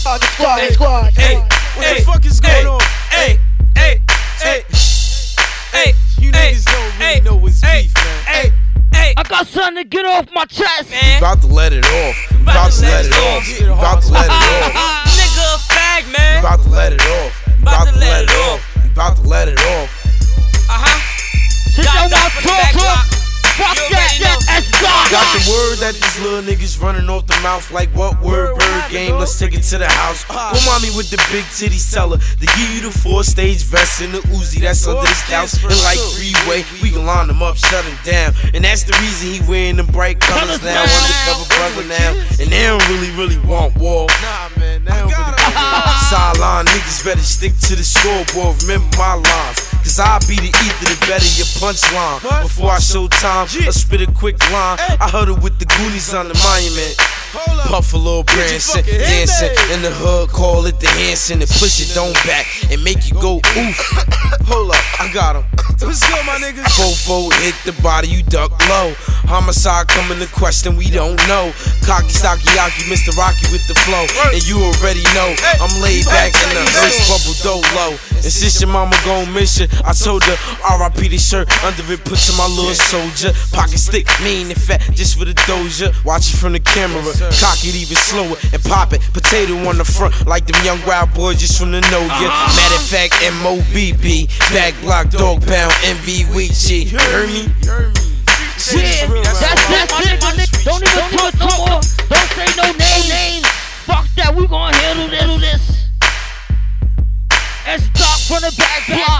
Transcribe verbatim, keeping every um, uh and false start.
squad, the squad, the squad. Hey, what hey, the fuck is going hey, on? Hey, hey, hey, hey, you hey, niggas don't really hey, know what's hey, beef, man. Hey, hey, I got something to get off my chest, man. About to let it off. About to let it off. About to let it off. Nigga a fag, man. About to let it off. About to let it off. About to let it off. Uh huh. Since I want to talk, talk, fuck that, that, that's God. Got the word that these little niggas running off the mouth like what word bird game. Let's take it to the house. Go mommy with the big titty seller to give you the four stage vest and the Uzi that's under the couch. And like freeway, we can line them up, shut him down. And that's the reason he wearing them bright colors now. Undercover brother now. And they don't really, really want war. Nah, man, they don't really Sideline niggas better stick to the scoreboard. Remember my lines. Cause I be the ether, the better your punchline. Before I show time, I spit a quick line. I huddle with the Goonies on the monument. Puff a little Branson, dancing in the hood, call it the Hanson. And push it, don't back, and make you go oof. Hold up, I got him. What's good, my niggas? Fofo hit the body, you duck low. Homicide coming to question, we don't know. Cocky, stocky, yaki, Mister Rocky with the flow. And you already know, I'm laid back in the hearse, bubble dough low. And since your mama gon' miss you, I told her R I P the shirt, under it put to my little soldier. Pocket stick, mean and fat, just for the doja. Watch it from the camera, cock it even slower and pop it. Potato on the front, like them young wild boys just from the know ya. Matter of fact, M O B B, back block, dog pound, M V Weezy. You heard me? Yeah, that's, that's it, my nigga. Don't even talk no more. Don't say no names. Fuck that, we gon' handle this. It's Doc from the back block.